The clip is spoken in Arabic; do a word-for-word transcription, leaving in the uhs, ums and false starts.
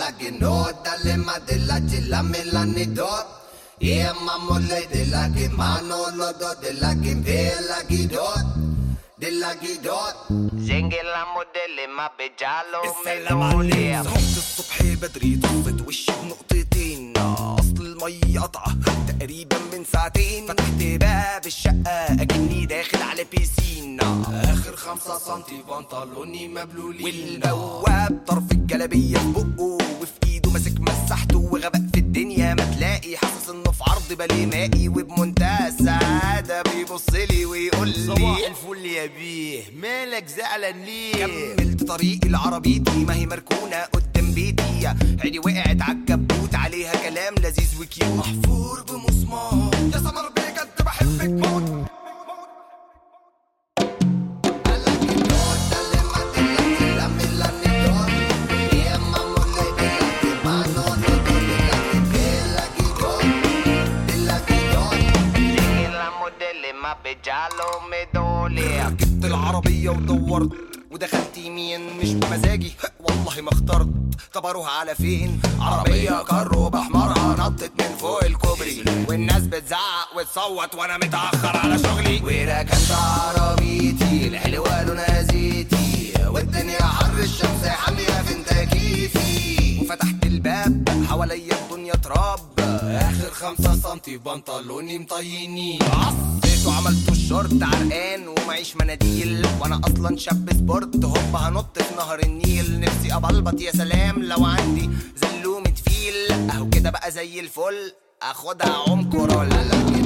della che no, dalle ma della gilla me l'anni do. E mamma lei della che mano lo do, della che bella che do. دلا جدود زنج الموديل ما بجاله السلام عليك. صحيت الصبح بدري طفت وشي بنقطتين، اصل المية قطعة تقريبا من ساعتين. فتحت باب الشقة اكني داخل على بيسين، اخر خمسة سنتي بنطلوني مبلولين، والبواب طرف الجلابية في بقه وفي ايده ماسك مسحته، وغبق في الدنيا ما تلاقي، حاسس انه في عرض بالي مائي، وبمنتهى السعادة بيبصلي ويقول لي صباح الفل يا بيه، مالك زعلان ليه؟ كملت طريقي لعربيتي ما هي مركونة قدام بيتي، عيني وقعت عالكبوت عليها كلام لذيذ وكيوت، محفور بمسمار يا سمر بجد بحبك موت. ركبت العربية ودورت ودخلت يمين مش بمزاجي والله ما اخترت. طب اروح على فين؟ عربية كارو بحمرها نطت من فوق الكوبري، والناس بتزعق وتصوت وانا متأخر على شغلي، وركنت عربيتي الحلوة لونها زيتي، والدنيا حر الشمس حامية في تكييفي، وفتحت الباب حواليا الدنيا تراب، اخر خمسة سنتي بنطلوني مطيني، عصيت وعملته الشورت عرقان ومعيش مناديل، وانا اصلا شاب سبورت هوب هنط في نهر النيل، نفسي ابلبط يا سلام لو عندي زلومة فيل، اهو كده بقى زي الفل اخدها عمق رول.